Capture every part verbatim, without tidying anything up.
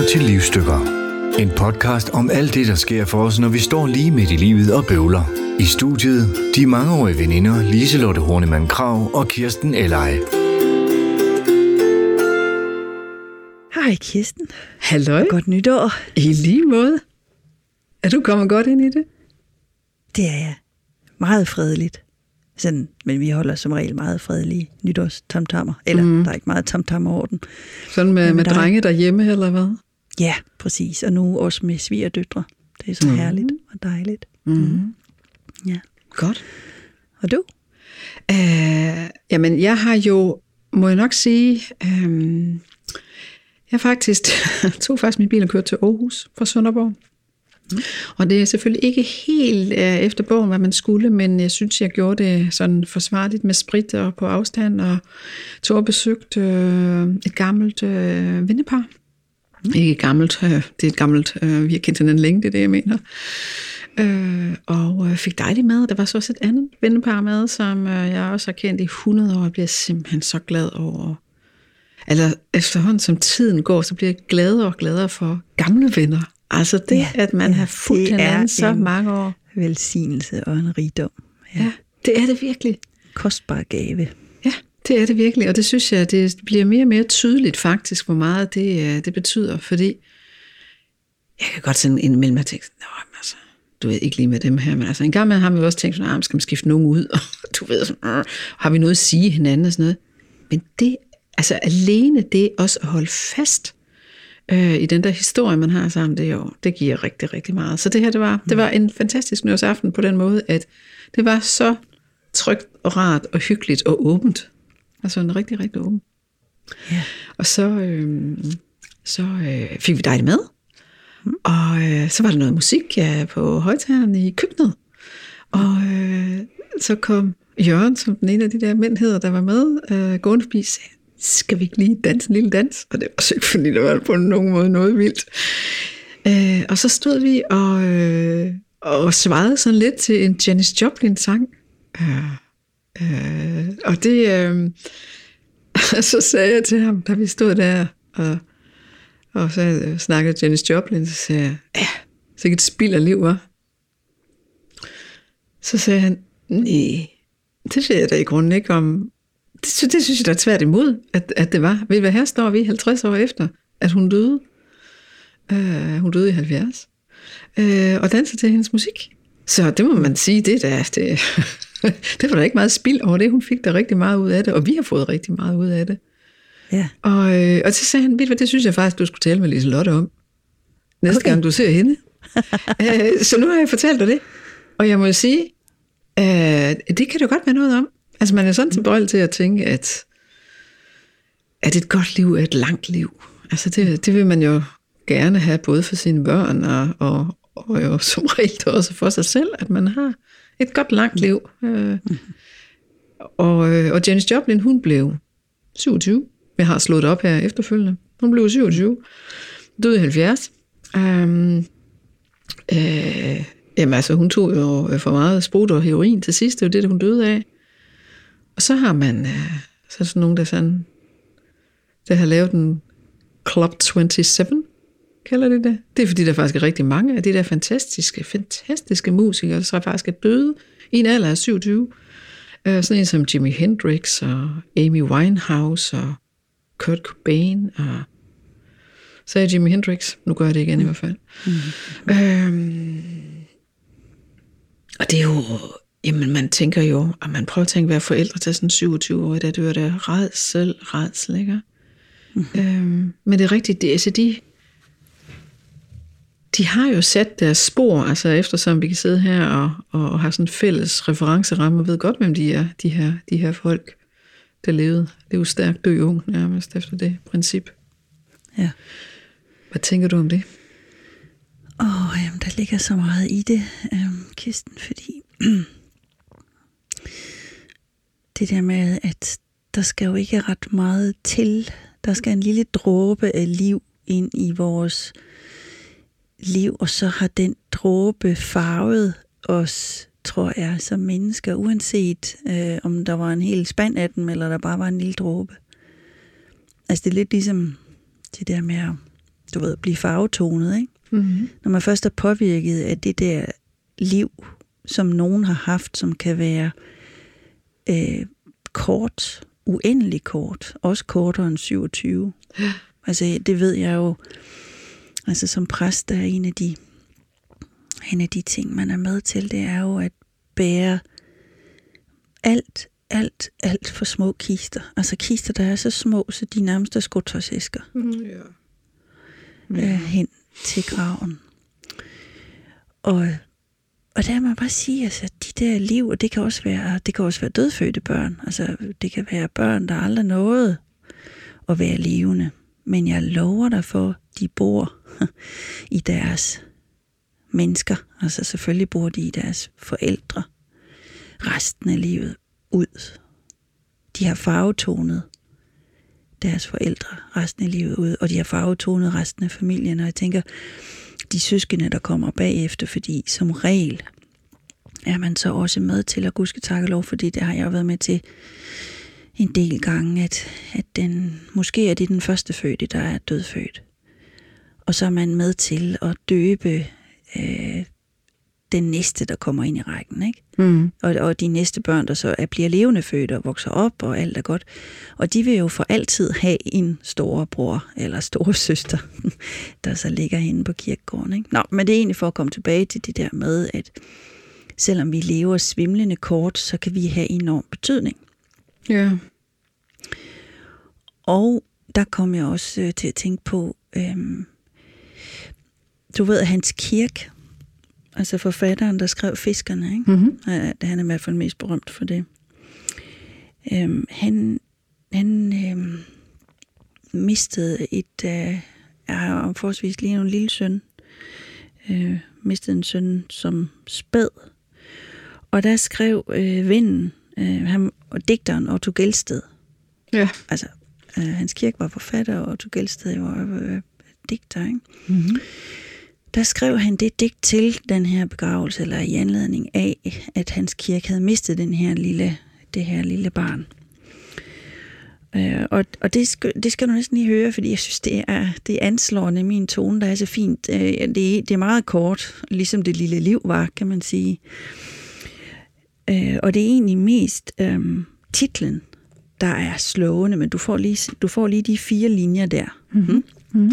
til Livsstykker. En podcast om alt det, der sker for os, når vi står lige midt i livet og bøvler. I studiet, de mangeårige veninder Liselotte Hornemann Krag og Kirsten Elleje. Hej Kirsten. Halløj. Godt nytår. I lige måde. Er du kommet godt ind i det? Det er jeg. Meget fredeligt. Sådan, men vi holder som regel meget fredelige nytårstamtammer. Eller mm. der er ikke meget tamtammer over den. Sådan med, med, med drenge derhjemme, eller hvad? Ja, præcis. Og nu også med svigerdøtre. Det er så mm. herligt og dejligt. Mm. Mm. Ja. Godt. Og du? Uh, jamen, jeg har jo, må jeg nok sige, um, jeg faktisk tog faktisk min bil og kørte til Aarhus fra Sønderborg. Mm. Og det er selvfølgelig ikke helt uh, efter bogen, hvad man skulle, men jeg synes, jeg gjorde det sådan forsvarligt med sprit og på afstand, og tog og besøgte uh, et gammelt uh, vennepar. Mm. Ikke gammelt, uh, det er et gammelt, uh, vi har kendt hinanden længe, det er det, jeg mener. Uh, og uh, fik dejlig mad. Der var så også et andet vennepar med, som uh, jeg også har kendt i hundrede år, og bliver simpelthen så glad over. Eller efterhånden som tiden går, så bliver jeg gladere og gladere for gamle venner. Altså det, ja, at man ja, har fulgt hinanden så mange år. Velsignelse og en rigdom. Ja. ja, det er det virkelig. Kostbar gave. Ja, det er det virkelig. Og det synes jeg, det bliver mere og mere tydeligt faktisk, hvor meget det, det betyder. Fordi jeg kan godt sådan indimellem have tænkt, nå, altså, du ved ikke lige med dem her, men altså en gang med har vi også tænkt sådan, ah, skal man skifte nogen ud? Og du ved, sådan, har vi noget at sige hinanden og sådan noget? Men det, altså alene det også at holde fast øh, i den der historie, man har sammen, det, jo, det giver rigtig, rigtig meget. Så det her, det var, det var en fantastisk nytårsaften på den måde, at det var så trygt og rart og hyggeligt og åbent. Altså en rigtig, rigtig åben. Ja. Og så, øh, så øh, fik vi dejligt mad. Mm. Og øh, så var der noget musik ja, på højtaleren i køkkenet. Og øh, så kom Jørgen, som den ene af de der mænd hedder, der var med, øh, gående forbi, sagde, skal vi ikke lige danse en lille dans? Og det var så ikke, fordi der var på nogen måde noget vildt. Øh, og så stod vi og, øh, og svarede sådan lidt til en Janis Joplin-sang. Øh, øh, og det... Øh, så sagde jeg til ham, da vi stod der, og, og så snakkede Janis Joplin, så sagde jeg, ja, så et spild af liv, var. Så sagde han, nej, det siger jeg da i grunden ikke om. Det, det synes jeg da tvært imod, at, at det var. Ved I hvad, her står vi halvtreds år efter, at hun døde. Uh, hun døde i halvfjerds. Uh, og danser til hendes musik. Så det må man sige, det der, det, det var der ikke meget spild over det. Hun fik der rigtig meget ud af det, og vi har fået rigtig meget ud af det. Ja. Og, øh, og så sagde han, ved du hvad, det synes jeg faktisk, du skulle tale med Liselotte om. Næste okay. gang du ser hende. uh, så nu har jeg fortalt dig det. Og jeg må sige, uh, det kan du godt være noget om. Altså man er sådan tilbøjelig til at tænke, at, at et godt liv er et langt liv. Altså det, det vil man jo gerne have, både for sine børn og, og, og jo som regel også for sig selv, at man har et godt langt liv. Uh, og, og Janis Joplin, hun blev syvogtyve. Jeg har slået op her efterfølgende. Hun blev syvogtyve. Døde i halvfjerds. Um, uh, jamen altså, hun tog jo for meget sprut og heroin til sidst. Det var det, hun døde af. Og så har man uh, så er sådan nogen, der sådan, der har lavet en Club syvogtyve, kalder det det. Det er fordi, der faktisk er rigtig mange af de der fantastiske, fantastiske musikere, der faktisk er døde i en alder af syvogtyve. Uh, sådan en som Jimi Hendrix og Amy Winehouse og Kurt Cobain og så er Jimi Hendrix. Nu gør jeg det igen mm. i hvert fald. Mm. Øhm, og det er jo, jamen man tænker jo, at man prøver at tænke, at være forældre til sådan syvogtyve år, der dør der rædsel, rædsel, ikke? Mm. Øhm, men det er rigtigt, det, altså de, de har jo sat deres spor, altså eftersom vi kan sidde her og, og, og have sådan en fælles referenceramme, og ved godt, hvem de er, de her, de her folk, der levede, levede stærkt, dø ung, nærmest efter det princip. Ja. Hvad tænker du om det? Åh, oh, jamen, der ligger så meget i det, øhm, Kirsten, fordi det der med, at der skal jo ikke ret meget til. Der skal en lille dråbe af liv ind i vores liv, og så har den dråbe farvet os, tror jeg, som mennesker, uanset øh, om der var en hel spand af dem, eller der bare var en lille dråbe. Altså det er lidt ligesom det der med at du ved, blive farvetonet, ikke? Mm-hmm. Når man først er påvirket af det der liv, som nogen har haft, som kan være øh, kort, uendelig kort, også kortere end syvogtyve. Ja. Altså, det ved jeg jo, altså som præst, der er en af de, en af de ting, man er med til, det er jo at bære alt, alt, alt for små kister. Altså kister, der er så små, så de nærmest er skotøjsæsker. Mm, ja. Ja. Øh, hen til graven. Og, og der må man bare sige, altså, de der liv, og det kan også være, det kan også være dødfødte børn. Altså, det kan være børn, der aldrig nåede at være levende. Men jeg lover dig for, de bor i deres mennesker. Altså, selvfølgelig bor de i deres forældre resten af livet ud. De har farvetonet deres forældre resten af livet ud, og de har farvetonet resten af familien, og jeg tænker, de søskende, der kommer bagefter, fordi som regel er man så også med til at gudske takke lov, fordi det har jeg været med til en del gange, at, at den, måske er det den første fødte, der er dødfødt. Og så er man med til at døbe øh, den næste, der kommer ind i rækken, ikke? Mm. Og, og de næste børn, der så er, bliver levende født og vokser op, og alt er godt. Og de vil jo for altid have en storebror eller store søster, der så ligger henne på kirkegården, ikke? Nå, men det er egentlig for at komme tilbage til det der med, at selvom vi lever svimlende kort, så kan vi have enorm betydning. Ja. Og der kom jeg også øh, til at tænke på, øhm, du ved, at Hans Kirk, altså forfatteren, der skrev Fiskerne, ikke? Mm-hmm. Han er i hvert fald mest berømt for det. Øhm, han han øhm, mistede et, øh, jeg har forholdsvis lige en lille søn, øh, mistede en søn som spæd. Og der skrev øh, vennen, øh, han, og digteren Otto Gelsted. Ja. Altså, øh, Hans Kirk var forfatter, og Otto Gelsted var øh, digter, ikke? Mm-hmm. Der skrev han det digt til den her begravelse, eller i anledning af, at Hans Kirk havde mistet den her lille, det her lille barn. Øh, og og det, skal, det skal du næsten lige høre, fordi jeg synes, det er, det er anslående min tone, der er så fint. Øh, det, det er meget kort, ligesom det lille liv var, kan man sige. Øh, og det er egentlig mest øh, titlen, der er slående, men du får lige, du får lige de fire linjer der. Mm-hmm. Mm-hmm.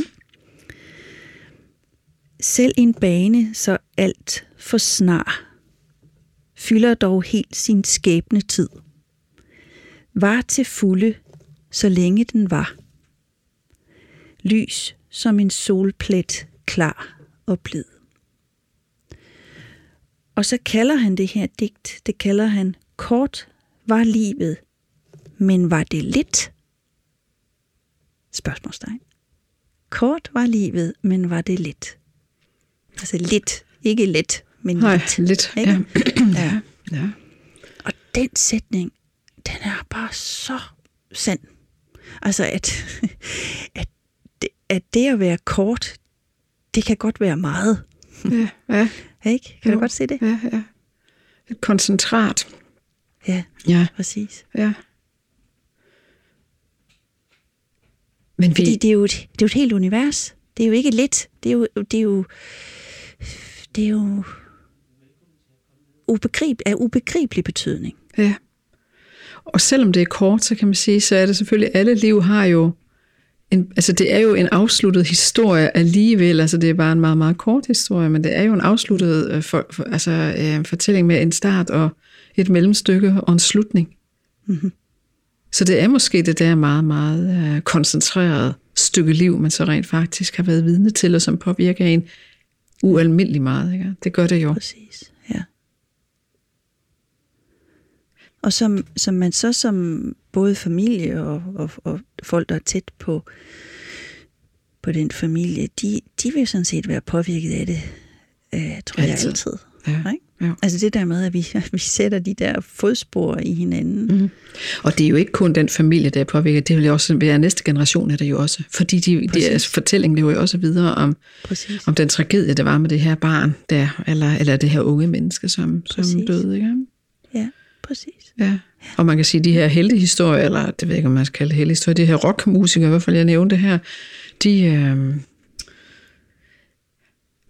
Selv en bane, så alt for snar, fylder dog helt sin skæbne tid. Var til fulde, så længe den var. Lys som en solplet, klar og blid. Og så kalder han det her digt, det kalder han, kort var livet, men var det lidt? Spørgsmålstegn. Kort var livet, men var det lidt? Altså lidt, ikke let, men Nej, lidt. lidt. Ikke? Ja. Ja. Ja. Og den sætning, den er bare så sand. Altså, at, at, det, at det at være kort, det kan godt være meget. Ja, ja. Ikke? Kan Jo. du godt se det? Ja, ja. Et koncentrat. Ja, Ja, præcis. ja. Men vi... Fordi det er, jo et, det er jo et helt univers. Det er jo ikke lidt. Det er jo, det er jo, det er jo ubegrib, af ubegribelig betydning. Ja. Og selvom det er kort, så kan man sige, så er det selvfølgelig, alle liv har jo en, altså det er jo en afsluttet historie alligevel, altså det er bare en meget, meget kort historie, men det er jo en afsluttet øh, for, for, altså, øh, fortælling med en start og et mellemstykke og en slutning. Mm-hmm. Så det er måske det der meget, meget øh, koncentreret stykke liv, man så rent faktisk har været vidne til, og som påvirker en ualmindelig meget. Ikke? Det gør det jo. Præcis, ja. Og som, som man så som både familie og, og, og folk, der er tæt på, på den familie, de, de vil sådan set være påvirket af det, øh, tror jeg Altid. altid. Ja. Ikke? Ja. Altså det der med, at vi, at vi sætter de der fodspor i hinanden. Mm. Og det er jo ikke kun den familie, der er påvirket, det vil jo også være næste generation af det jo også. Fordi de, de, altså, fortællingen lever jo også videre om, om den tragedie, der var med det her barn, der, eller, eller det her unge menneske, som, som døde. Ikke? Ja, præcis. Ja. Og man kan sige, at de her heltehistorier, eller det ved jeg ikke, om man skal kalde det heltehistorier, de her rockmusikere, i hvert fald jeg nævnte her, de, øh,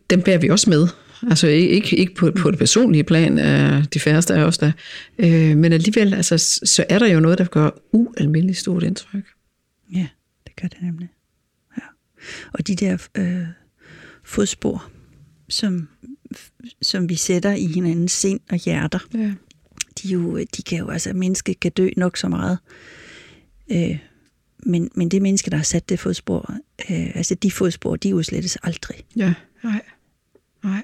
dem bærer vi også med. Altså ikke, ikke på, på det personlige plan, af de færreste af os der. Øh, men alligevel, altså, så er der jo noget, der gør ualmindeligt stort indtryk. Ja, det gør det nemlig. Ja. Og de der øh, fodspor, som, som vi sætter i hinandens sind og hjerter, ja. de, jo, de kan jo, altså mennesket kan dø nok så meget. Øh, men, men det menneske, der har sat det fodspor, øh, altså de fodspor, de udslettes aldrig. Ja, nej, nej.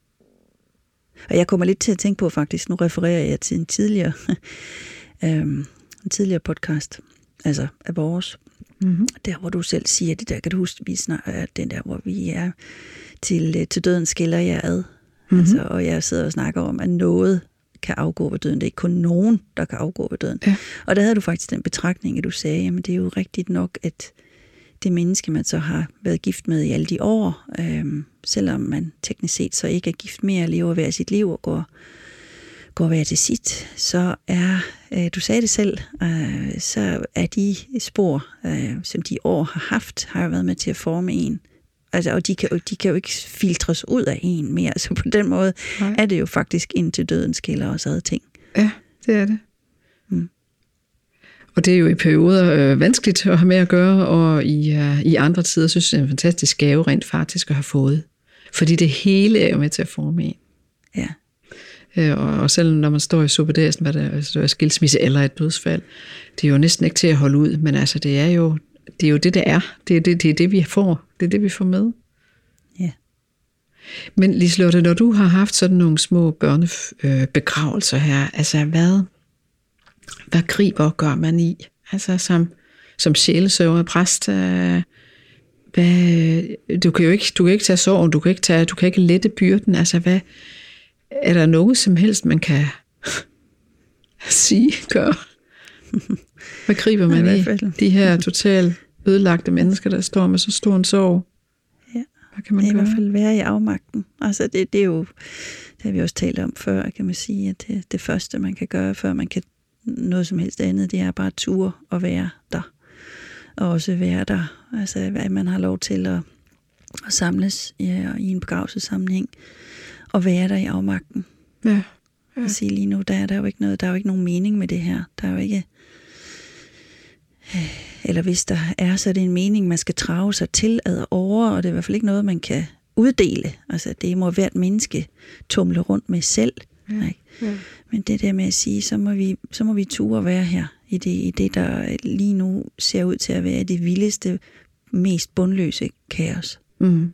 Og jeg kommer lidt til at tænke på faktisk, nu refererer jeg til en tidligere, øhm, en tidligere podcast, altså af vores, mm-hmm. der hvor du selv siger det der, kan du huske, vi snakker, den der, hvor vi er til, til døden skiller jer ad, mm-hmm. altså, og jeg sidder og snakker om, at noget kan afgå ved døden, det er ikke kun nogen, der kan afgå ved døden. Ja. Og der havde du faktisk den betragtning, at du sagde, jamen det er jo rigtigt nok, at det menneske, man så har været gift med i alle de år, øhm, selvom man teknisk set så ikke er gift mere, lever hver sit liv og går, går hver til sit, så er, øh, du sagde det selv, øh, så er de spor, øh, som de år har haft, har jo været med til at forme en. Altså, og de kan, de kan jo ikke filtres ud af en mere, så på den måde Nej. er det jo faktisk indtil døden skiller os ad ting. Ja, det er det. Mm. Og det er jo i perioder øh, vanskeligt at have med at gøre, og i, øh, i andre tider synes jeg, det er en fantastisk gave rent faktisk at have fået. Fordi det hele er jo med til at forme en. Ja. Øh, og, og selv når man står i suppedasen, hvad der altså, er skilsmisse eller et dødsfald, det er jo næsten ikke til at holde ud, men altså det er jo det, er jo det, det er. Det er det, det er det, vi får. Det er det, vi får med. Ja. Men Liselotte, når du har haft sådan nogle små børnebegravelser her, altså hvad... Hvad griber gør man i? Altså som, som sjælesørger, præst, øh, hvad, du kan jo ikke, du kan ikke tage sorgen, du kan ikke, tage, du kan ikke lette byrden. Altså hvad, er der noget som helst, man kan sige, gør? Hvad griber man i? De her totalt ødelagte mennesker, der står med så stor en sorg. Ja, hvad kan man i gøre? hvert fald være i afmagten. Altså det, det er jo, det har vi også talt om før, kan man sige, at det, det første, man kan gøre, før man kan noget som helst andet, det er bare ture og være der. Og også være der. Altså, at man har lov til at, at samles ja, i en begravelsessammenhæng og være der i afmagten. Ja. Ja. Og sige lige nu, der er der jo ikke noget, der er jo ikke nogen mening med det her. Der er jo ikke... Eller hvis der er, så er det en mening, man skal trage sig til ad over, og det er i hvert fald ikke noget, man kan uddele. Altså, det må hvert menneske tumle rundt med selv. Ja. Ikke? Ja. Men det der med at sige, så må vi, så må vi ture være her i det, i det, der lige nu ser ud til at være det vildeste, mest bundløse kaos. Mm.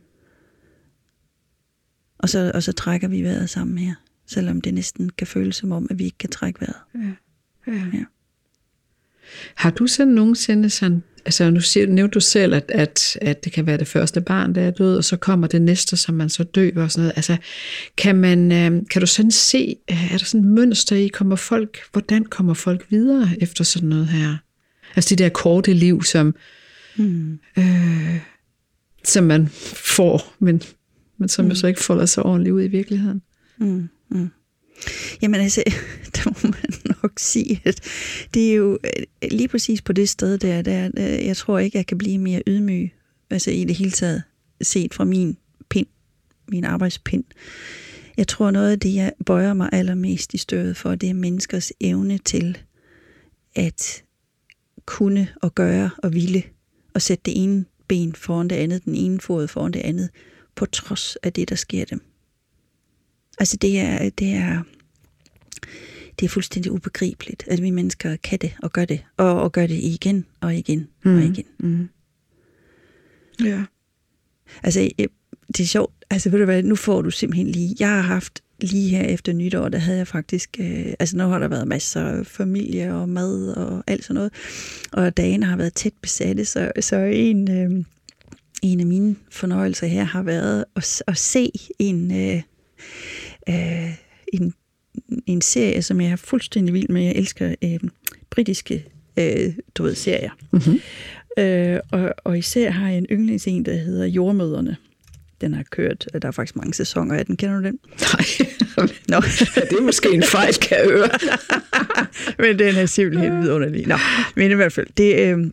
Og, så, og så trækker vi vejret sammen her, selvom det næsten kan føles som om, at vi ikke kan trække vejret. Ja. Ja. Ja. Har du så nogensinde sådan, altså nu siger, nævnte du selv, at, at, at det kan være det første barn, der er død, og så kommer det næste, som man så dør og sådan noget. Altså, kan man, kan du sådan se, er der sådan et mønster i, kommer folk, hvordan kommer folk videre efter sådan noget her? Altså de der korte liv, som, mm. øh, som man får, men, men som mm. jo så ikke folder sig ordentligt ud i virkeligheden. Mm. Mm. Jamen altså, der må man nok sige, at det er jo lige præcis på det sted der, der jeg tror ikke, jeg kan blive mere ydmyg, altså i det hele taget, set fra min pind, min arbejdspind. Jeg tror noget af det, jeg bøjer mig allermest i støvet for, det er menneskers evne til at kunne og gøre og ville, og sætte det ene ben foran det andet, den ene fod foran det andet, på trods af det, der sker dem. Altså det er, det er, det er fuldstændig ubegribeligt, at vi mennesker kan det og gør det, og, og gør det igen og igen mm. og igen. Mm. Ja. Altså det er sjovt, altså ved du hvad, nu får du simpelthen lige, jeg har haft lige her efter nytår, der havde jeg faktisk, øh, altså nu har der været masser af familie og mad og alt sådan noget, og dagene har været tæt besatte, så, så en, øh, en af mine fornøjelser her har været at, at se en... Øh, Uh, en, en serie, som jeg er fuldstændig vild med. Jeg elsker uh, britiske uh, du ved, serier. Mm-hmm. Uh, og, og især har jeg en yndlingsen, der hedder Jordmødrene. Den har kørt, der er faktisk mange sæsoner af den. Kender du den? Nej. Nå. Det er måske en fejl, kan jeg høre. Men den er simpelthen vidunderlig. Nå, men i hvert fald, det, uh,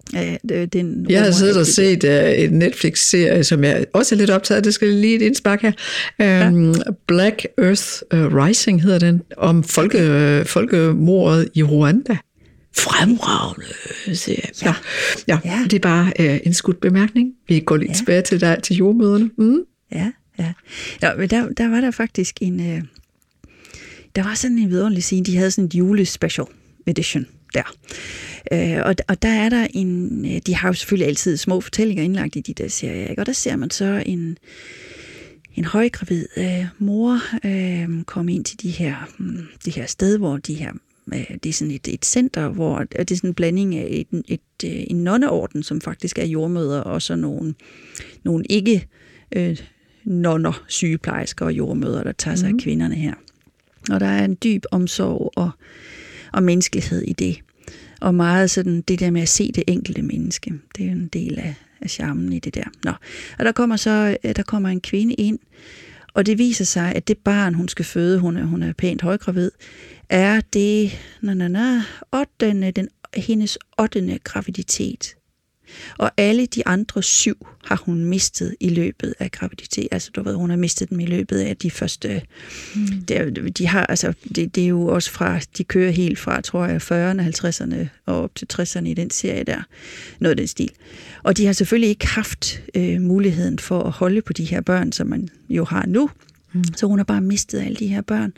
Ja, det, den jeg har siddet og set uh, en Netflix-serie, som jeg også er lidt optaget, det skal lige et indspark her. Um, ja. Black Earth uh, Rising hedder den, om folke, okay. uh, folkemordet i Rwanda. Fremragende serie. Ja. Ja, ja, det er bare uh, en skudt bemærkning. Vi går lidt ja. tilbage til, der, til jordmøderne. Mm. Ja, ja. ja men der, der var der faktisk en... Uh, der var sådan en vidunderlig scene, de havde sådan en julespecial edition der. Øh, og, og der er der en, de har jo selvfølgelig altid små fortællinger indlagt i de der serier, ikke? Og der ser man så en, en højgravid øh, mor øh, komme ind til de her, de her sted, hvor de her, øh, det er sådan et, et center, hvor det er sådan en blanding af et, et, et, en nonneorden, som faktisk er jordmødre, og så nogle, nogle ikke øh, nonner, sygeplejersker og jordmødre, der tager sig mm. af kvinderne her. Og der er en dyb omsorg og, og menneskelighed i det. Og meget sådan det der med at se det enkelte menneske. Det er jo en del af, af charmen i det der. Nå. Og der kommer så der kommer en kvinde ind, og det viser sig, at det barn, hun skal føde, hun er, hun er pænt højgravid, er det na, na, na, ottende, den, hendes ottende graviditet. Og alle de andre syv har hun mistet i løbet af graviditet. Altså, du ved, hun har mistet dem i løbet af de første... Mm. Der, de har, altså, det, det er jo også fra... De kører helt fra, tror jeg, fyrrerne, halvtredserne og op til tresserne i den serie der. Noget af den stil. Og de har selvfølgelig ikke haft øh, muligheden for at holde på de her børn, som man jo har nu. Mm. Så hun har bare mistet alle de her børn.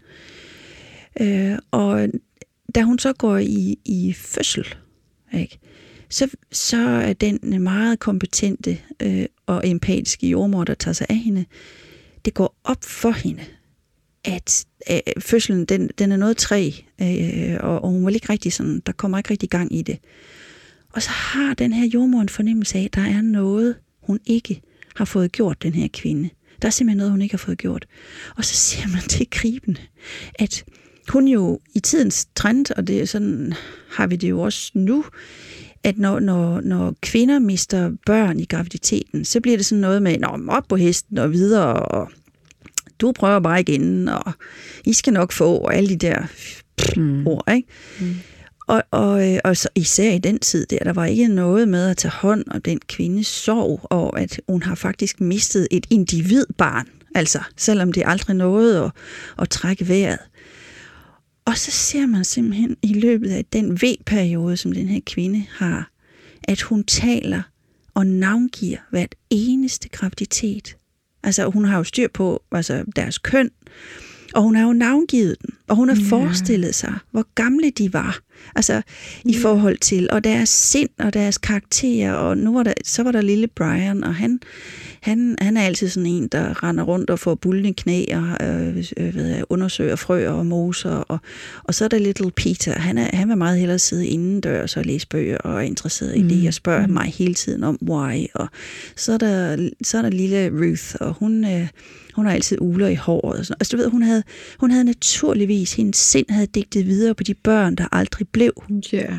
Øh, og da hun så går i, i fødsel, ikke? Så, så er den meget kompetente øh, og empatiske jordmor, der tager sig af hende, det går op for hende, at øh, fødslen, den, den er noget træ, øh, og, og hun vil ikke rigtig sådan, der kommer ikke rigtig gang i det. Og så har den her jordmor en fornemmelse af, at der er noget, hun ikke har fået gjort, den her kvinde. Der er simpelthen noget, hun ikke har fået gjort. Og så siger man, det er gribende, at hun jo i tidens trend, og det er sådan, har vi det jo også nu, at når, når, når kvinder mister børn i graviditeten, så bliver det sådan noget med, nå, op på hesten og videre, og du prøver bare igen, og I skal nok få, og alle de der mm. ord, ikke? Mm. Og, og, og så især i den tid der, der var ikke noget med at tage hånd om den kvindes sorg, og at hun har faktisk mistet et individbarn, altså selvom det aldrig nåede at, at trække vejret. Og så ser man simpelthen i løbet af den V-periode, som den her kvinde har, at hun taler og navngiver hvert eneste graviditet. Altså hun har jo styr på altså, deres køn, og hun har jo navngivet dem, og hun har ja. forestillet sig, hvor gamle de var. Altså ja. i forhold til, og deres sind og deres karakterer, og nu var der, så var der lille Brian, og han, han, han er altid sådan en, der render rundt og får bullende knæ og øh, øh, ved jeg, undersøger frøer og moser, og, og så er der Little Peter, han, er, han vil meget hellere sidde indendørs og læse bøger og er interesseret mm. i det, og spørger mm. mig hele tiden om why, og så er der, så er der lille Ruth, og hun... Øh, Hun har altid uler i håret. Og sådan. Altså, du ved, hun havde, hun havde naturligvis, hendes sind havde digtet videre på de børn, der aldrig blev. Ja. Yeah.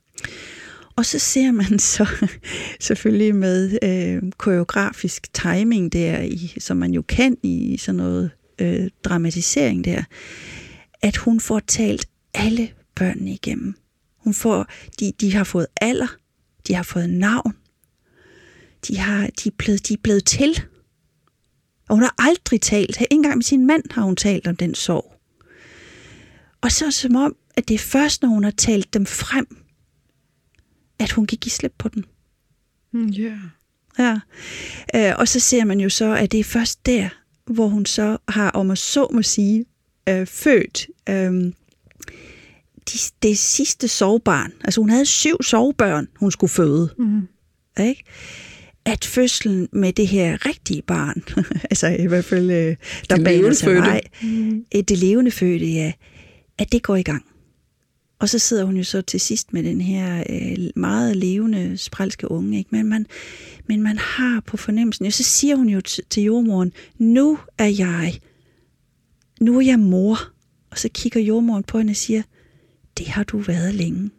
Og så ser man så selvfølgelig med øh, koreografisk timing der, i, som man jo kan i sådan noget øh, dramatisering der, at hun får talt alle børnene igennem. Hun får, de, de har fået alder, de har fået navn, de, har, de, er, blevet, de er blevet til. Og hun har aldrig talt, ikke engang med sin mand har hun talt om den sorg. Og så som om, at det er først, når hun har talt dem frem, at hun gik i slip på den. Ja. Yeah. Ja. Øh, og så ser man jo så, at det er først der, hvor hun så har, om at så må sige, øh, født øh, de, det sidste sorgbarn. Altså hun havde syv sorgbørn, hun skulle føde. Mm. Ikke? At fødslen med det her rigtige barn, altså i hvert fald, der baner sig vej, mm. det levende fødte, ja, at det går i gang. Og så sidder hun jo så til sidst med den her øh, meget levende, sprælske unge, ikke? Men man, men man har på fornemmelsen, og så siger hun jo t- til jordmoren, nu er jeg, nu er jeg mor. Og så kigger jordmoren på hende og siger, det har du været længe.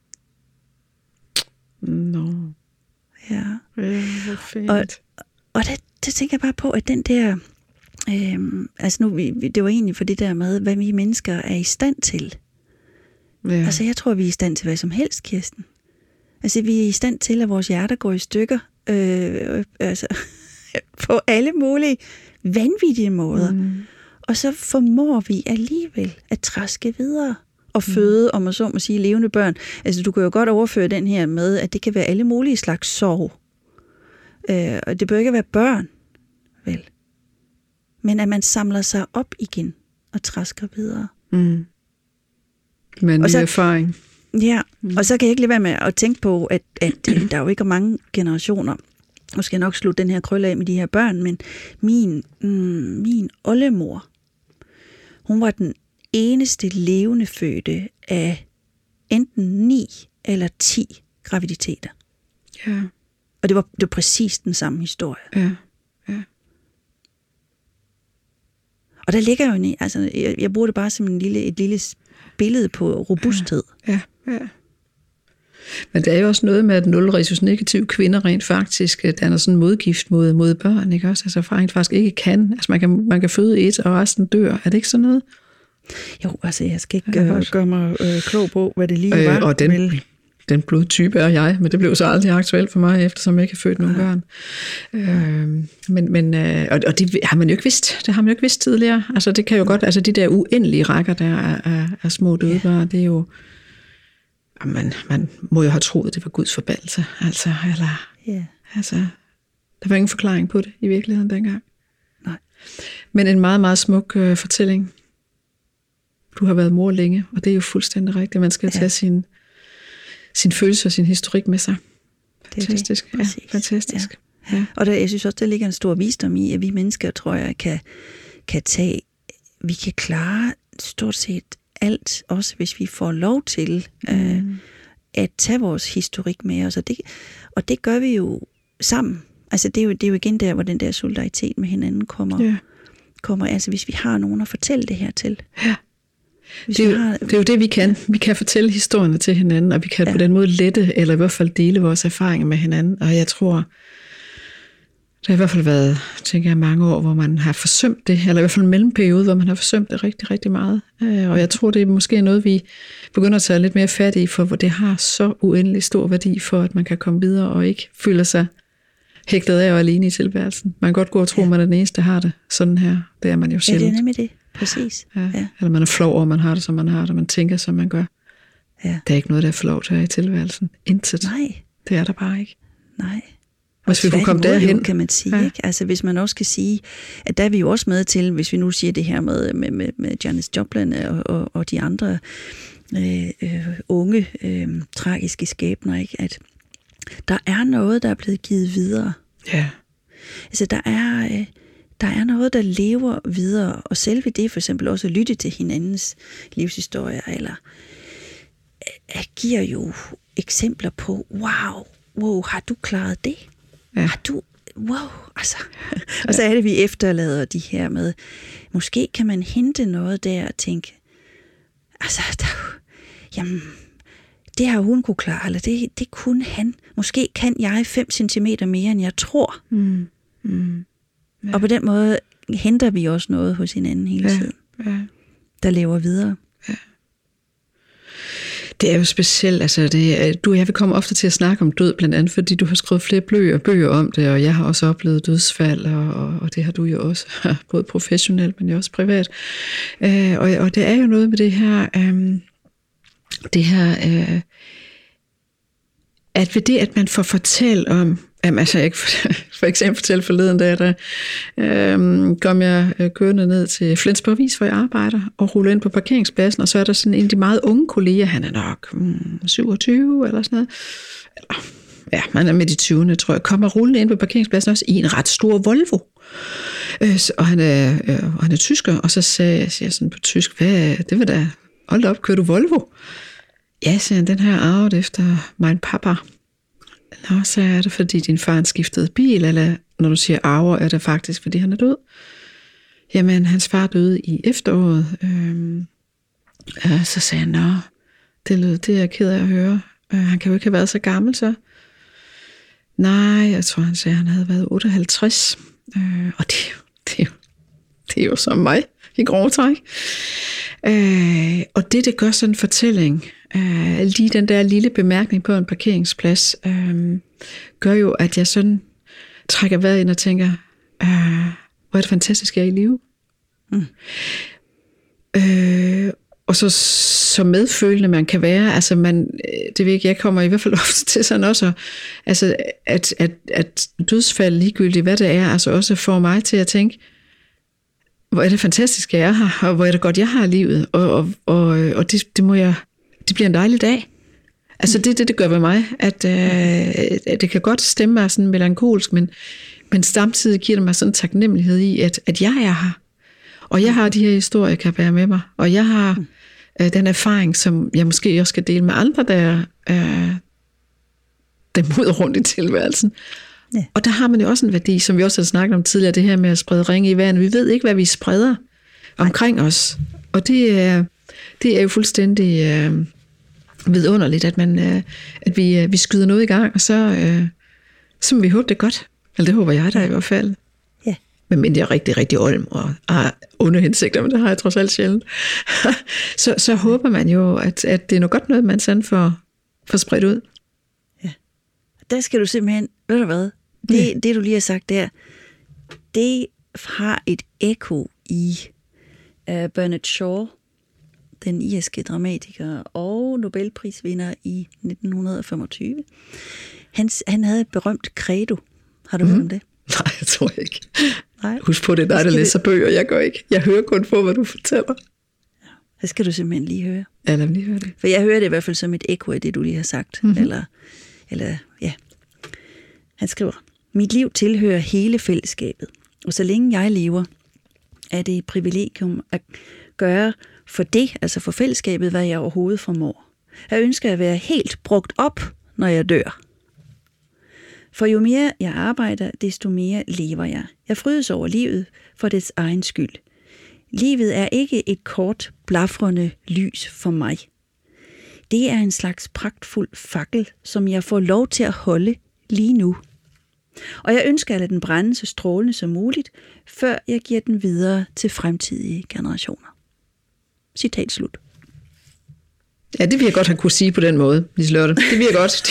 Nå. No. Ja, ja hvor fint. Og, og det, det tænker jeg bare på, at den der, øhm, altså nu, vi, det var egentlig for det der med, hvad vi mennesker er i stand til. Ja. Altså jeg tror, vi er i stand til hvad som helst, Kirsten. Altså, vi er i stand til, at vores hjerter går i stykker, øh, altså, på alle mulige vanvittige måder. Mm. Og så formår vi alligevel at træske videre og føde, om man så må sige, levende børn. Altså, du kan jo godt overføre den her med, at det kan være alle mulige slags sorg. Øh, og det bør ikke være børn, vel? Men at man samler sig op igen og træsker videre. Mm. Med en ny erfaring. Ja, mm. og så kan jeg ikke lade være med at tænke på, at, at der er jo ikke mange generationer. Nu skal jeg nok slutte den her krølle af med de her børn, men min, mm, min oldemor, hun var den eneste levende fødte af enten ni eller ti graviditeter. Ja. Og det var, det var præcis den samme historie. Ja, ja. Og der ligger jo en, altså, jeg, jeg bruger det bare som en lille, et lille billede på robusthed. Ja, ja, ja. Men det er jo også noget med, at nul resus negativ kvinder rent faktisk danner sådan en modgift mod, mod børn, ikke også? Altså rent faktisk ikke kan. Altså man kan, man kan føde et, og resten dør. Er det ikke sådan noget? Jo, altså jeg skal ikke ja, øh, gøre mig øh, klog på, hvad det lige øh, var. Og den, vel? den blodtype er jeg, men det blev så aldrig aktuelt for mig, eftersom jeg ikke har født nogen ja. børn. Øh, men, men, øh, og det har man jo ikke vidst. Det har man jo ikke vidst tidligere. Altså det kan jo godt, altså de der uendelige rækker der af, af, af små døde børn, ja. det er jo... Man, man må jo have troet, at det var Guds forbandelse. Altså, eller, yeah. altså, der var ingen forklaring på det i virkeligheden dengang. Nej. Men en meget, meget smuk øh, fortælling. Du har været mor længe, og det er jo fuldstændig rigtigt. Man skal ja. tage sin, sin følelse og sin historik med sig. Fantastisk. Det det. Ja, fantastisk. Ja. Ja. Og der, jeg synes også, der ligger en stor visdom i, at vi mennesker, tror jeg, kan, kan tage, vi kan klare stort set alt, også hvis vi får lov til mm. øh, at tage vores historik med os. Og det, og det gør vi jo sammen. Altså det er jo, det er jo igen der, hvor den der solidaritet med hinanden kommer. Yeah. kommer. Altså hvis vi har nogen at fortælle det her til. Ja. Det er, jo, har, det er jo det, vi kan. Vi kan fortælle historierne til hinanden, og vi kan ja. på den måde lette, eller i hvert fald dele vores erfaringer med hinanden. Og jeg tror, der har i hvert fald været, tænker jeg, mange år, hvor man har forsømt det, eller i hvert fald en mellemperiode, hvor man har forsømt det rigtig, rigtig meget. Og jeg tror, det er måske noget, vi begynder at tage lidt mere fat i, for hvor det har så uendelig stor værdi for, at man kan komme videre og ikke føle sig hægtet af og alene i tilværelsen. Man kan godt gå og tro, at man er den eneste, der har det sådan her. Det er man jo sjældent. Ja, det er nemlig det. Præcis. Ja. Ja. Eller man er flov over, man har det, som man har det, man tænker, som man gør. Ja. Der er ikke noget, der er for lov til at have i tilværelsen. Intet. Nej. Det er der bare ikke. Nej. Hvis vi kunne komme derhen, kan man sige, ja. ikke? Altså hvis man også kan sige, at der er vi jo også med til, hvis vi nu siger det her med, med, med, med Janis Joplin og, og, og de andre øh, øh, unge, øh, tragiske skæbner, ikke? At der er noget, der er blevet givet videre. Ja. Altså der er, øh, der er noget, der lever videre, og selve det for eksempel også at lytte til hinandens livshistorier, eller øh, giver jo eksempler på, wow, wow, har du klaret det? Ja. Har du, wow, altså. Og så er det, vi efterlader de her med, måske kan man hente noget der og tænke, altså, der, jamen, det har hun kunne klare, eller det, det kunne han. Måske kan jeg fem centimeter mere, end jeg tror. Mm. Mm. Ja. Og på den måde henter vi også noget hos hinanden hele tiden, ja. Ja. der lever videre. Ja. Det er jo specielt, altså det, du og jeg vil komme ofte til at snakke om død, blandt andet fordi du har skrevet flere bøger, bøger om det, og jeg har også oplevet dødsfald, og, og, og det har du jo også, både professionelt, men jo også privat. Øh, og, og det er jo noget med det her, øh, det her, øh, at ved det, at man får fortalt om, jamen altså jeg kan for eksempel fortælle forleden dag, der øh, kom jeg øh, kørende ned til Flensborg Vis, hvor jeg arbejder, og ruller ind på parkeringspladsen, og så er der sådan en af de meget unge kolleger, han er nok mm, syvogtyve eller sådan noget, eller, ja, man er midt i tyverne, tror jeg, kommer rullende ind på parkeringspladsen også i en ret stor Volvo, øh, og, han er, øh, og han er tysker, og så sagde jeg, siger jeg sådan på tysk, hvad, det var da, hold op, kører du Volvo? Ja, siger han, den her arvet efter min papa. Nå, så er det, fordi din far skiftede bil, eller når du siger arver, er det faktisk, fordi han er død? Jamen, hans far døde i efteråret. Øhm, øh, så sagde han, nå, det, lød, det er jeg ked af at høre. Øh, han kan jo ikke have været så gammel, så. Nej, jeg tror, han sagde, at han havde været otteoghalvtreds. Øh, og det, det, er jo, det er jo som mig, i grove træk. Øh, og det, det gør sådan en fortælling, Øh, lige den der lille bemærkning på en parkeringsplads, øh, gør jo, at jeg sådan trækker vejret ind og tænker, øh, hvor er det fantastisk, jeg er i live. Mm. Øh, og så, så medfølende man kan være, altså man, det ved ikke, jeg kommer i hvert fald ofte til sådan også, altså at, at, at dødsfald ligegyldigt, hvad det er, altså også får mig til at tænke, hvor er det fantastisk, jeg er her, og hvor er det godt, jeg har livet, og, og, og, og det, det må jeg, det bliver en dejlig dag. Altså det det, det gør ved mig, at, øh, at det kan godt stemme mig sådan melankolsk, men, men samtidig giver det mig sådan en taknemmelighed i, at, at jeg er her. Og jeg har de her historier, jeg kan bære med mig, og jeg har øh, den erfaring, som jeg måske også skal dele med andre, der, øh, der moder rundt i tilværelsen. Ja. Og der har man jo også en værdi, som vi også har snakket om tidligere, det her med at sprede ringe i vandet. Vi ved ikke, hvad vi spreder omkring os. Og det er, det er jo fuldstændig øh, vidunderligt, at, man, øh, at vi, øh, vi skyder noget i gang, og så, øh, så må vi håbe det godt. Eller det håber jeg da i hvert fald. Ja. Men jeg er rigtig, rigtig olm og har onde hensigter, men det har jeg trods alt sjældent. så, så håber man jo, at, at det er noget godt noget, man sådan får, får spredt ud. Ja. Der skal du simpelthen, ved du hvad, det, ja. det du lige har sagt der, det har et ekko i uh, Bernard Shaw, den irske dramatiker og Nobelprisvinder i nitten femogtyve. Han, han havde et berømt credo. Har du mm. hørt om det? Nej, jeg tror ikke. Nej. Husk på, det er dig, der læser bøger, jeg gør ikke. Jeg hører kun på, hvad du fortæller. Ja, det skal du simpelthen lige høre. Ja, lad mig lige høre det. For jeg hører det i hvert fald som et ekko af det, du lige har sagt. Mm-hmm. Eller, eller, ja. Han skriver, mit liv tilhører hele fællesskabet, og så længe jeg lever, er det et privilegium at gøre for det, altså for fællesskabet, hvad jeg overhovedet formår. Jeg ønsker at være helt brugt op, når jeg dør. For jo mere jeg arbejder, desto mere lever jeg. Jeg frydes over livet for dets egen skyld. Livet er ikke et kort, blafrende lys for mig. Det er en slags pragtfuld fakkel, som jeg får lov til at holde lige nu. Og jeg ønsker at lade den brænde så strålende som muligt, før jeg giver den videre til fremtidige generationer. Citat slut. Ja, det vil jeg godt have kunne sige på den måde, Liselotte. Det vil jeg godt.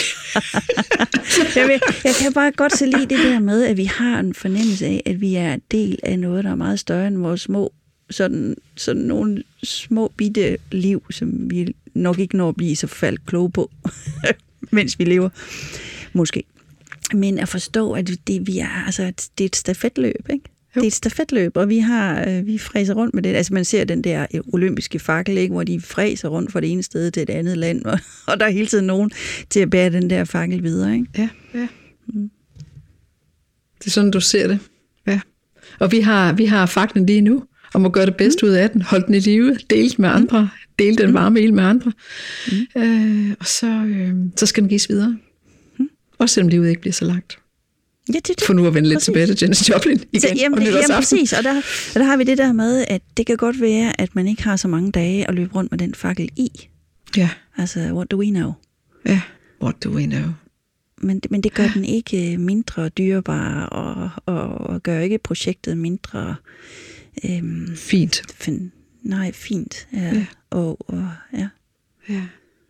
jeg, vil, jeg kan bare godt se lige det der med, at vi har en fornemmelse af, at vi er en del af noget, der er meget større end vores små, sådan, sådan nogle små bitte liv, som vi nok ikke når at blive så forfærdeligt kloge på, mens vi lever. Måske. Men at forstå, at det, vi er, altså, det er et stafetløb, ikke? Jo. Det er et stafetløb, og vi har øh, vi fræser rundt med det. Altså man ser den der olympiske fakkel, ikke, hvor de fræser rundt fra det ene sted til et andet land, og, og der er hele tiden nogen til at bære den der fakkel videre, ikke? Ja, ja. Mm. Det er sådan, du ser det. Ja. Og vi har, vi har faklen lige nu, og må gøre det bedste mm. ud af den. Hold den i live, del den med andre, del den varme ild med andre. Mm. Øh, og så, øh, så skal den gives videre. Mm. Også selvom livet ikke bliver så langt. Ja, det, det. For nu at vende lidt præcis. Tilbage til Janis Joplin igen. Så, jamen, det, jamen præcis, og der, og der har vi det der med, at det kan godt være, at man ikke har så mange dage at løbe rundt med den fakkel i. Ja. Altså, what do we know? Ja, what do we know? Men, men det gør den ikke mindre dyrebar, og, og, og gør ikke projektet mindre... Øhm, fint. Fin, nej, fint. Ja. Ja. Og, og, ja. Ja.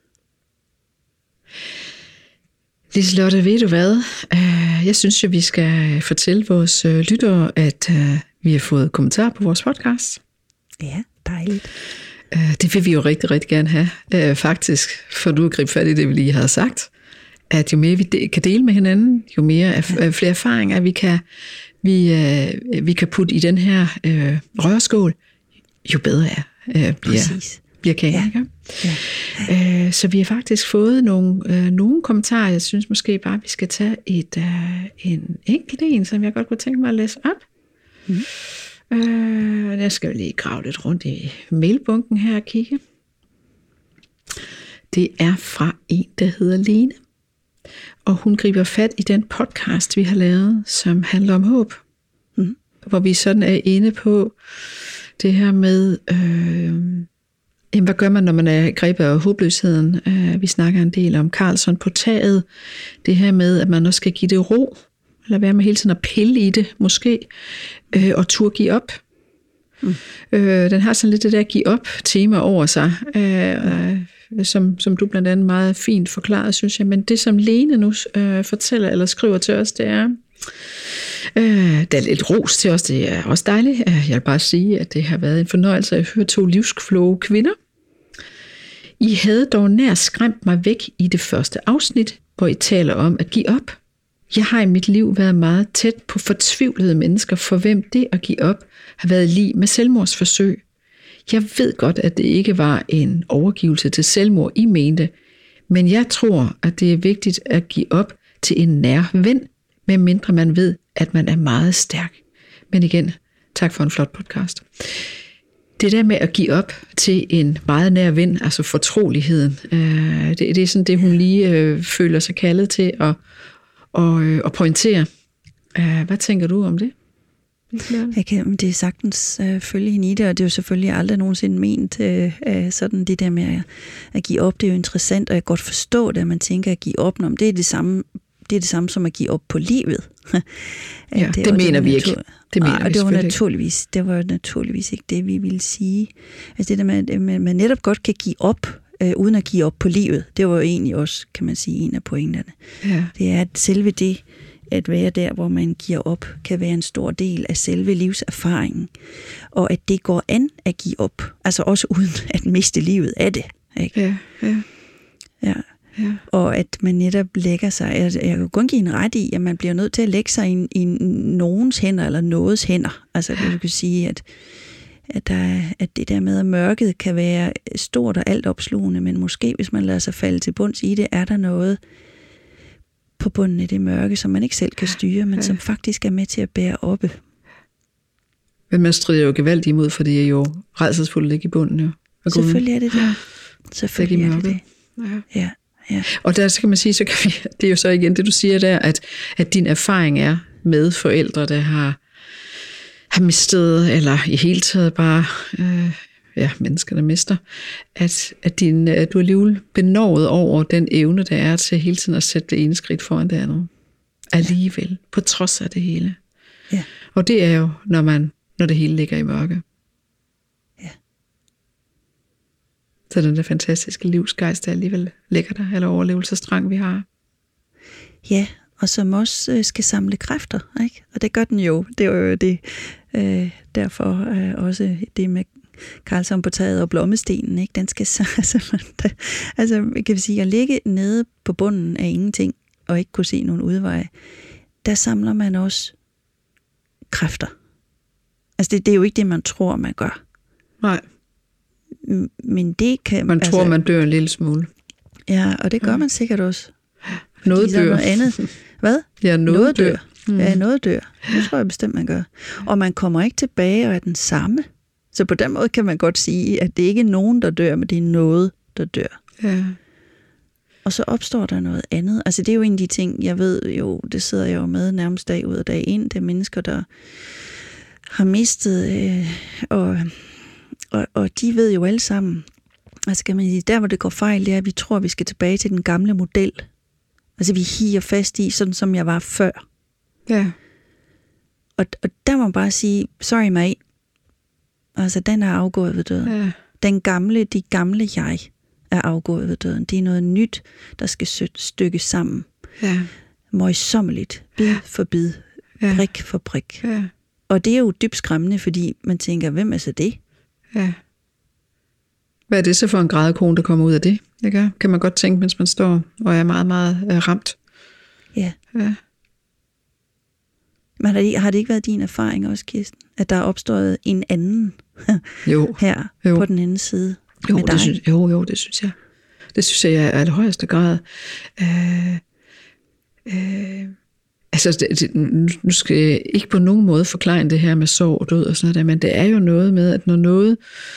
Liselotte, ved du hvad? Jeg synes jo, vi skal fortælle vores lyttere, at vi har fået kommentarer på vores podcast. Ja, dejligt. Det vil vi jo rigtig, rigtig gerne have, faktisk, for du at gribe fat i det, vi lige havde sagt, at jo mere vi kan dele med hinanden, jo mere ja. flere erfaringer vi kan, vi, vi kan putte i den her øh, rørskål, jo bedre er, øh, bliver, bliver kagen. Ja. Ikke? Ja. Ja. Øh, så vi har faktisk fået nogle, øh, nogle kommentarer. Jeg synes måske bare, vi skal tage et, øh, en enkelt en, som jeg godt kunne tænke mig at læse op. Mm. Øh, jeg skal lige grave lidt rundt i mailbunken her og kigge. Det er fra en, der hedder Lene. Og hun griber fat i den podcast, vi har lavet, som handler om håb. Mm. Hvor vi sådan er inde på det her med... Øh, Jamen, hvad gør man, når man er grebet af håbløsheden? Vi snakker en del om Carlson på taget. Det her med, at man også skal give det ro. Eller være med hele tiden at pille i det, måske. Og turde give op. Mm. Øh, den har sådan lidt det der give op tema over sig, øh, øh, som, som du blandt andet meget fint forklarede, synes jeg. Men det, som Lene nu øh, fortæller eller skriver til os, det er, øh, der er lidt ros til os, det er også dejligt. Jeg vil bare sige, at det har været en fornøjelse at høre to livskloge kvinder. I havde dog nær skræmt mig væk i det første afsnit, hvor I taler om at give op. Jeg har i mit liv været meget tæt på fortvivlede mennesker, for hvem det at give op har været lig med selvmordsforsøg. Jeg ved godt, at det ikke var en overgivelse til selvmord, I mente, men jeg tror, at det er vigtigt at give op til en nær ven, medmindre man ved, at man er meget stærk. Men igen, tak for en flot podcast. Det der med at give op til en meget nær ven, altså fortroligheden, øh, det, det er sådan det, hun lige øh, føler sig kaldet til at, og, øh, at pointere. Øh, hvad tænker du om det? Jeg kan, det er sagtens øh, følge hende i det, og det er jo selvfølgelig aldrig nogensinde ment øh, sådan det der med at, at give op. Det er jo interessant, og jeg kan godt forstå det, at man tænker at give op, når det er det samme. Det er det samme som at give op på livet. Ja, det, det mener det vi ikke. Det mener Ej, vi det var naturligvis det var naturligvis ikke det, vi ville sige. Altså det der med, at man netop godt kan give op, øh, uden at give op på livet, det var jo egentlig også, kan man sige, en af pointerne. Ja. Det er, at selve det, at være der, hvor man giver op, kan være en stor del af selve livserfaringen. Og at det går an at give op. Altså også uden at miste livet af det. Ikke? Ja, ja. Ja. Ja. Og at man netop lægger sig, jeg kan kun give en ret i, at man bliver nødt til at lægge sig i, i nogens hænder, eller nogens hænder. Altså du kan sige, at, at, der, at det der med, at mørket kan være stort og alt opslugende, men måske hvis man lader sig falde til bunds i det, er der noget på bunden af det mørke, som man ikke selv kan styre, men som faktisk er med til at bære oppe. Men man strider jo gevaldigt imod, for det er jo rædselsfuldt at ligge i bunden. Jo. Selvfølgelig er det det. Selvfølgelig er det det. Ja. Ja. Ja. Og der så kan man sige, så kan vi, det er jo så igen det, du siger der, at, at din erfaring er med forældre, der har, har mistet, eller i hele taget bare, øh, ja, mennesker, der mister, at, at, din, at du er alligevel benådet over den evne, der er til hele tiden at sætte det ene skridt foran det andet. Alligevel, på trods af det hele. Ja. Og det er jo, når, man, når det hele ligger i mørke. Så den der fantastiske livsgejst, der alligevel ligger der, eller overlevelsestrang, vi har. Ja, og som også øh, skal samle kræfter, ikke? Og det gør den jo. Det er jo det, øh, derfor øh, også det med Karlsson på taget og blommestenen, ikke? Den skal altså, altså kan vi sige, at ligge nede på bunden af ingenting, og ikke kunne se nogen udveje, der samler man også kræfter. Altså det, det er jo ikke det, man tror, man gør. Nej. Men det kan... Man tror, altså, man dør en lille smule. Ja, og det gør ja. man sikkert også. Noget dør. Noget andet. Hvad? Ja, noget, noget dør. dør. Mm. Ja, noget dør. Det tror jeg bestemt, man gør. Og man kommer ikke tilbage og er den samme. Så på den måde kan man godt sige, at det ikke er nogen, der dør, men det er noget, der dør. Ja. Og så opstår der noget andet. Altså det er jo en af de ting, jeg ved jo, det sidder jeg jo med nærmest dag ud og dag ind. Det er mennesker, der har mistet, øh, og... Og, og de ved jo alle sammen, altså kan man sige, der hvor det går fejl, det er, at vi tror, at vi skal tilbage til den gamle model. Altså vi higer fast i, sådan som jeg var før. Ja. Og, og der må man bare sige, sorry mate, altså den er afgået ved døden. Ja. Den gamle, de gamle jeg er afgået ved døden. Det er noget nyt, der skal stykkes sammen. Ja. Møjsommeligt, bid for bid, ja. brik for brik. Ja. Og det er jo dybt skræmmende, fordi man tænker, hvem er så det? Ja. Hvad er det så for en grædekone, der kommer ud af det? Ikke? Kan man godt tænke, mens man står og er meget, meget uh, ramt. Ja. Ja. Men har det, har det ikke været din erfaring også, Kirsten? At der er opstået en anden jo. her jo. på den anden side jo, med dig? Det synes, jo, jo, det synes jeg. Det synes jeg er i højeste grad. Øh, øh, altså, det, det, nu skal jeg ikke på nogen måde forklare det her med sorg og død og sådan noget der, men det er jo noget med, at når noget,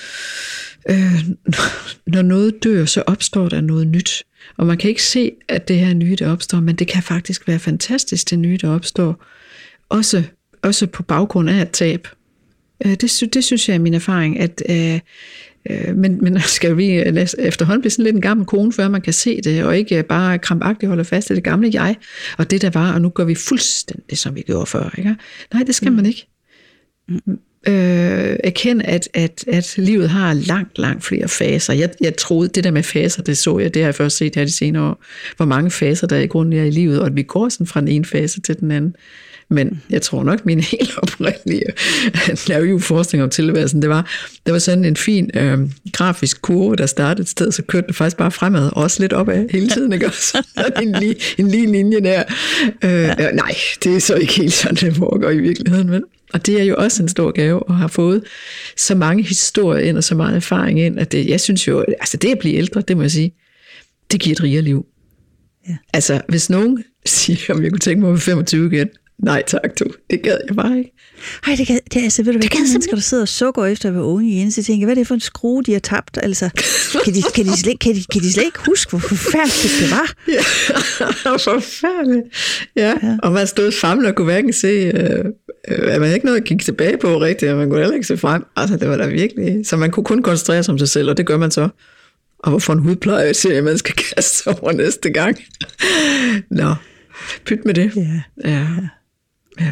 øh, når noget dør, så opstår der noget nyt. Og man kan ikke se, at det her nye, der opstår, men det kan faktisk være fantastisk, det nye, der opstår. Også, også på baggrund af et tab. Det, det synes jeg er min erfaring, at øh, øh, men, men skal vi efterhånden blive sådan lidt en gammel kone, før man kan se det, og ikke bare krampagtigt holde fast i det gamle jeg, og det der var, og nu gør vi fuldstændig, som vi gjorde før. Ikke? Nej, det skal mm. man ikke. Mm. øh, erkende, at, at, at livet har langt, langt flere faser. Jeg, jeg troede, det der med faser, det så jeg, det har jeg først set her de senere år, hvor mange faser der i grunden er i livet, og at vi går sådan fra den ene fase til den anden. Men jeg tror nok, min helt oprindelige naive forestilling om tilværelsen, det var, det var sådan en fin øh, grafisk kurve, der startede et sted, så kørte det faktisk bare fremad, og også lidt opad hele tiden, ikke også? en, lige, en lige linje der. Øh, øh, nej, det er så ikke helt sådan, det foregår i virkeligheden, men og det er jo også en stor gave at have fået så mange historier ind og så meget erfaring ind, at det, jeg synes jo, altså det at blive ældre, det må jeg sige, det giver et rigere liv. Ja. Altså, hvis nogen siger, om jeg kunne tænke mig at femogtyve igen, nej tak, du. Det gad jeg bare ikke. Ej, det, kan, det, altså, ved du hvad, de mennesker, der sidder og sukker efter at være unge igen, så tænker jeg, hvad er det for en skrue, de har tabt? Altså, kan de, kan de, slet, kan de, kan de slet ikke huske, hvor forfærdeligt det var? Ja, forfærdeligt. Ja, ja. Og man stod famlet og kunne hverken se, øh, at man ikke noget at kigge tilbage på rigtigt, og man kunne heller ikke se frem. Altså, det var da virkelig... Så man kunne kun koncentrere sig om sig selv, og det gør man så. Og hvorfor en hudpleje, siger man skal kaste sig over næste gang. Nå, pyt med det. Ja, ja. Ja.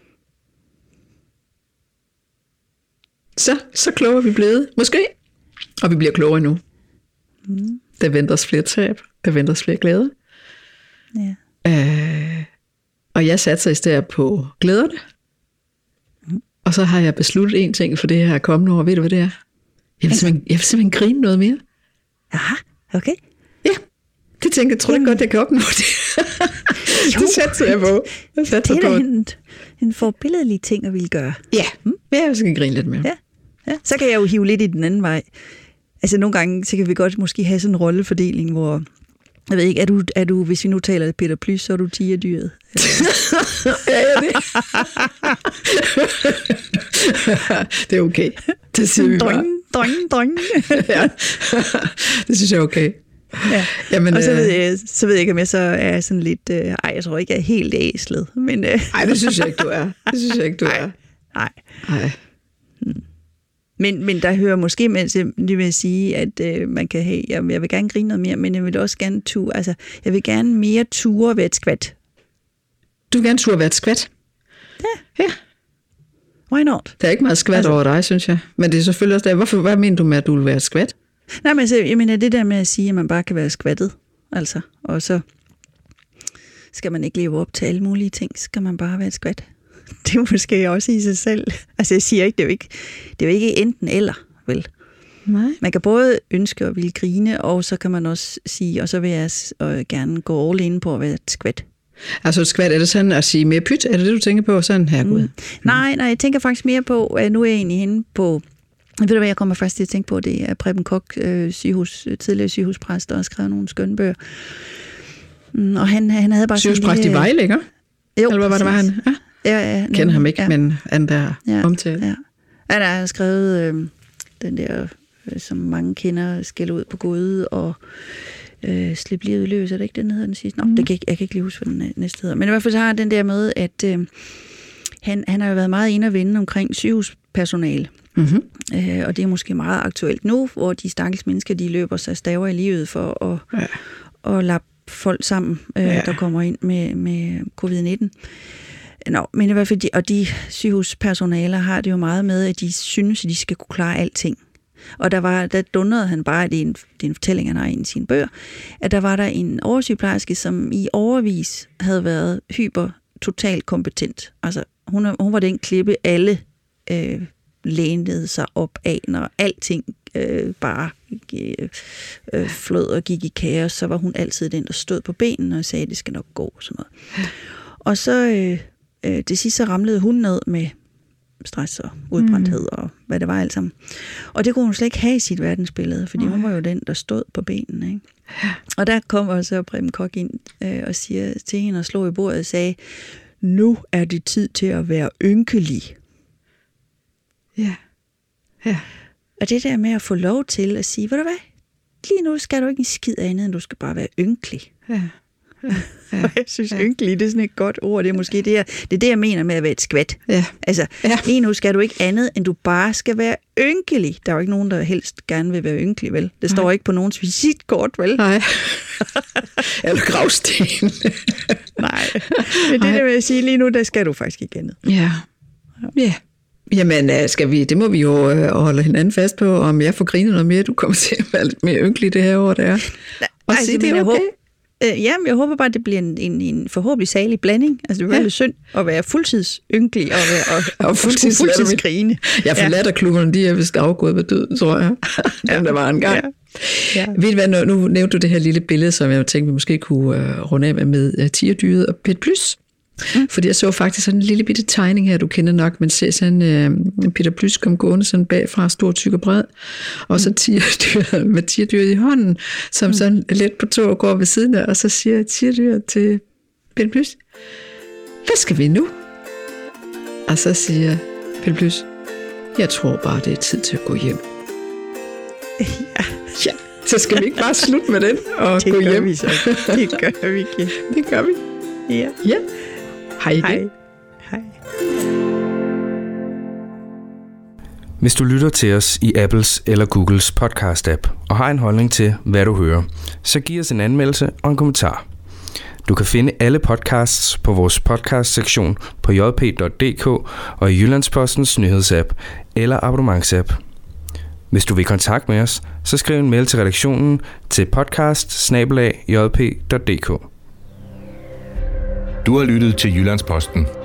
Så, så kloge er vi blevet. Måske. Og vi bliver klogere nu. Mm. Der venter os flere tab. Der venter os flere glæder. Ja. Øh, og jeg satser i stedet på glæderne. Mm. Og så har jeg besluttet en ting for det her kommende år. Ved du, hvad det er? Jeg vil simpelthen, jeg vil simpelthen grine noget mere. Aha, okay. Ja, det tænker jeg. Tror jeg godt, jeg kan opnå det. Det satser jeg på. Jeg satser det er på. da en, en forbilledelig ting at ville gøre. Ja, mm? Jeg skal grine lidt mere. Ja. Ja. Så kan jeg jo hive lidt i den anden vej. Altså nogle gange, så kan vi godt måske have sådan en rollefordeling, hvor, jeg ved ikke, er du, er du hvis vi nu taler Peter Plys, så er du tigerdyret. Ja, ja, det. Det er okay. Det siger vi bare. Drøng, drøng. Ja. Det synes jeg er okay. Ja. Jamen, og så ved, jeg, så ved jeg ikke, om jeg så er sådan lidt... Øh, ej, jeg tror ikke, jeg er helt æslet. Men, øh. Ej, det synes jeg ikke, du er. Det synes jeg ikke, du er. Nej. Nej. Hmm. Men, men der hører måske med, det vil sige, at øh, man kan have... Jeg, jeg vil gerne grine noget mere, men jeg vil også gerne ture... Altså, jeg vil gerne mere ture ved et skvat. Du vil gerne ture ved et skvat? Ja. Ja. Why not? Der er ikke meget skvat altså, over dig, synes jeg. Men det er selvfølgelig også der. Hvorfor, hvad mener du med, at du vil være et skvat? Nej, men altså, jeg mener det der med at sige, at man bare kan være skvattet, altså, og så skal man ikke leve op til alle mulige ting, skal man bare være et skvat. Det er måske også i sig selv. Altså, jeg siger ikke, det er jo ikke, det er jo ikke enten eller, vel? Nej. Man kan både ønske at ville grine, og så kan man også sige, og så vil jeg gerne gå all in på at være et skvat. Altså et skvat, er det sådan at sige mere pyt? Er det det, du tænker på? Sådan her, Gud? Mm. Nej, nej, jeg tænker faktisk mere på, at nu er jeg egentlig henne på... Ved du hvad, jeg kommer først til at tænke på, det er Preben Koch, øh, sygehus, tidligere sygehuspræst, der har skrevet nogle skønne bøger. Mm, og han, han havde bare sygehuspræst lille... i Vejle, ikke? Jo, eller hvad var det, var han? Ja, ja, ja kender ham ikke, ja. Men han der ja, omtale. Ja. Han har skrevet øh, den der, øh, som mange kender, skælde ud på Gud, og øh, slip livet løs, er det ikke den hedder den sidste? Nå, mm. det kan jeg, jeg kan ikke lige huske, hvad den næste hedder. Men i hvert fald så har den der med, at øh, han, han har jo været meget inde og vende omkring sygehuspersonale. Mm-hmm. Øh, og det er måske meget aktuelt nu, hvor de stakkels mennesker, de løber sig staver i livet for at, ja. at lappe folk sammen, øh, ja. der kommer ind med, med covid nitten. Nå, men i hvert fald, de, og de sygehuspersonaler har det jo meget med, at de synes, at de skal kunne klare alting. Og der, var, der dundrede han bare, det er, en, det er en fortælling, han har i sine bøger, at der var der en oversygeplejerske, som i overvis havde været hyper totalt kompetent. Altså, hun, hun var den klippe, alle øh, lænede sig op af, når alting øh, bare øh, øh, flød og gik i kaos, så var hun altid den, der stod på benene og sagde, at det skal nok gå og sådan noget. Og så øh, øh, det sidste så ramlede hun ned med stress og udbrændthed mm. og hvad det var alt sammen. Og det kunne hun slet ikke have i sit verdensbillede, fordi mm. hun var jo den, der stod på benene. Ikke? Ja. Og der kommer så Preben Koch ind øh, og siger til hende og slog i bordet og sagde, nu er det tid til at være ynkelig. Ja. Ja. Og det der med at få lov til at sige, ved du hvad, lige nu skal du ikke en skid andet, end du skal bare være ynkelig. Ja. Ja. Ja. Jeg synes, ja. Ynkelig, det er sådan et godt ord. Det er måske det, jeg, det, er det, jeg mener med at være et skvat. Ja. Altså, ja. Lige nu skal du ikke andet, end du bare skal være ynkelig. Der er jo ikke nogen, der helst gerne vil være ynkelig, vel? Det står Nej. Ikke på nogens visitkort, vel? Nej. Eller gravsten. Nej. Men det der vil jeg sige, lige nu, der skal du faktisk ikke andet. Ja. Ja. Jamen, skal vi, det må vi jo øh, holde hinanden fast på, om jeg får grinet noget mere, du kommer til at være lidt mere ynkelig det her år, der er. Og altså, sige, det er okay. Håber, øh, ja, men jeg håber bare, at det bliver en, en, en forhåbentlig salig blanding. Altså, det er jo ja. lidt synd at være fuldtids ynkelig og, være, og, og fuldtids, fuldtids grine. Jeg får latterklubberne, de er vist afgået ved døden, tror jeg. Jamen, der var en gang. Ja. Ja. Ved du hvad, nu, nu nævnte du det her lille billede, som jeg tænkte, vi måske kunne uh, runde af med, med uh, tigerdyret og Peter Plys. Mm. Fordi jeg så faktisk sådan en lille bitte tegning her, du kender nok, man ser sådan uh, Peter Plys kom gående sådan bagfra, stor, tyk og bred, og så tigerdyret med tigerdyret i hånden, som mm. sådan let på tå går ved siden af, og så siger tigerdyret til Peter Plys, hvad skal vi nu? Og så siger Peter Plys, jeg tror bare, det er tid til at gå hjem. Ja. Ja, så skal vi ikke bare slutte med den og det gå hjem? Vi så. Det gør vi ikke. Det gør vi. Ja. Ja. Hej igen. Hej. Hej. Hvis du lytter til os i Apples eller Googles podcast-app og har en holdning til, hvad du hører, så giv os en anmeldelse og en kommentar. Du kan finde alle podcasts på vores podcast-sektion på j p punktum d k og i Jyllandspostens nyhedsapp eller abonnementsapp. Hvis du vil kontakte med os, så skriv en mail til redaktionen til podcast snabel-a j p punktum d k. Du har lyttet til Jyllandsposten.